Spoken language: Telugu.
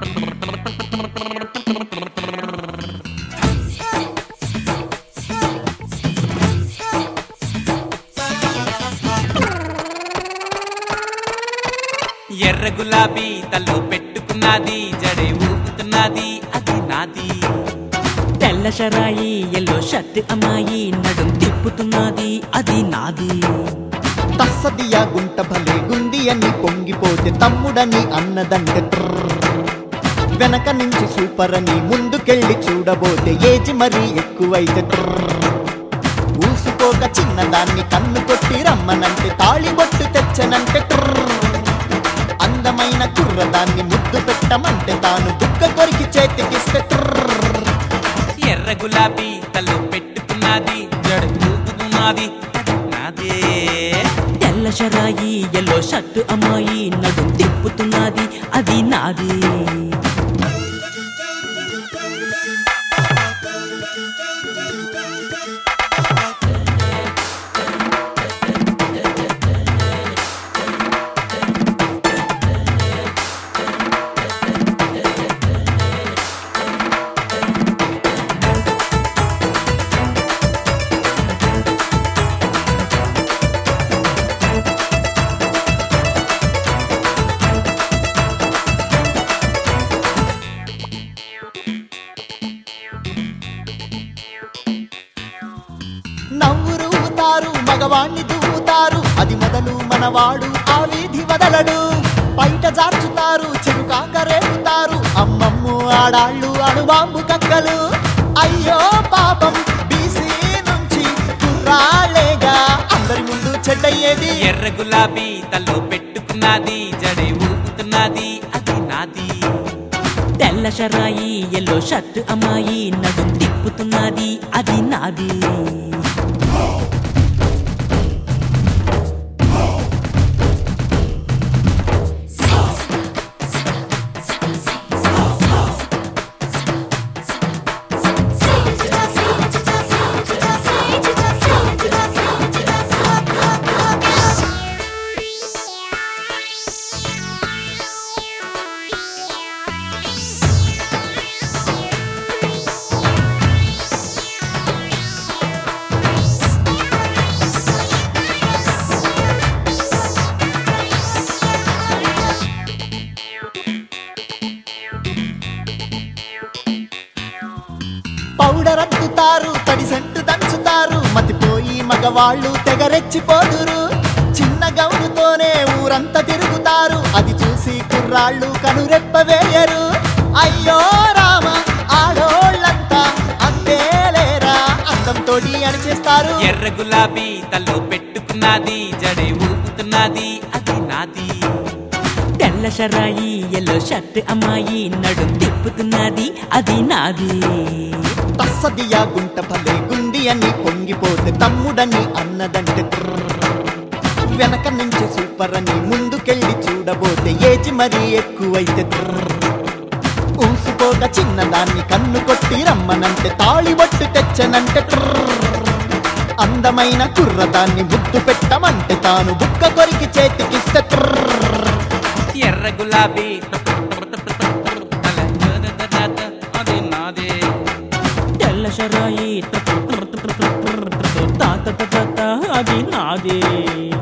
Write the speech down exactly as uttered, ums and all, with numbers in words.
ఎర్ర గులాబీ తల్లో పెట్టుకున్నది జడే ఊపుతున్నది అది నాది. తెల్ల షరాయి ఎల్లో షర్ట్ అమ్మాయి నడుం తిప్పుతున్నది అది నాది. తస్సదియా గుంట భలే గుంది అని పొంగిపోతే తమ్ముడని అన్నదంటే వెనక నుంచి సూపర్ అని ముందుకెళ్ళి చూడబోతే ఏజ్ మరీ ఎక్కువైతే ఊసుకోక చిన్నదాన్ని కన్ను కొట్టి రమ్మనంటే తాళిబొట్టు తెచ్చనంటే అందమైన కుర్రదాన్ని ముద్దు పెట్టమంటే తాను దుక్క కొరికి చేతికిస్తే ఎర్ర గులాబీ తల్లో పెట్టుకున్నది జడే ఊపుతున్నది నాదే. తెల్ల షరాయి ఎల్లో షర్ట్ అమ్మాయి నడుం తిప్పుతున్నది అది నాది. నవ్వురుతారు మగవాణ్ణి దూతారు అది మొదలు మనవాడు ఆ వీధి వదలడు. బయట జార్చుతారు చెరుకాక రేపుతారు అమ్మమ్ము ఆడాళ్ళు అణుబాంబు కక్కలు. అయ్యో పాపం బీసీ నుంచి కుర్రాళ్ళేగా అందరి ముందు చెడ్డయ్యేది. ఎర్ర గులాబీ తల్లో పెట్టుకున్నది జడే ఊపుతున్నది అది నాది. తెల్ల షరాయి ఎల్లో షర్ట్ అమ్మాయి నడుం తిప్పుతున్నది అది నాది. పౌడర్ అద్దుతారు తడి సెంటు దంచుతారు మతిపోయి మగవాళ్ళు తెగరెచ్చిపోదురు. చిన్న గౌనుతోనే ఊరంతా తిరుగుతారు అది చూసి కుర్రాళ్ళు కనురెప్ప వేయరు. అయ్యో రామ ఆడోళ్ళంతా అంతేలేరా అందంతోటి అనిచేస్తారు. ఎర్ర గులాబీ తల్లో పెట్టుకున్నది జడే ఊపుతున్నది అది నాది. తెల్ల షరాయి ఎల్లో షర్ట్ అమ్మాయి నడుం తిప్పుతున్నది అది నాది. తస్సదియా గుంట భలే గుంది అని పొంగిపోతే తమ్ముడని అన్నదంటే వెనక నుంచి సూపర్ అని ముందుకెళ్ళి చూడబోతే ఏజ్ మరీ ఎక్కువైతే ఊసుకోక చిన్నదాన్ని కన్ను కొట్టి రమ్మనంటే తాళిబొట్టు తెచ్చనంటే అందమైన కుర్రదాన్ని ముద్దు పెట్టమంటే తాను బుక్క కొరికి చేతికిస్తే ఎర్ర గులాబీ అది నాదే. తెల్ల షరాయి అది నాది.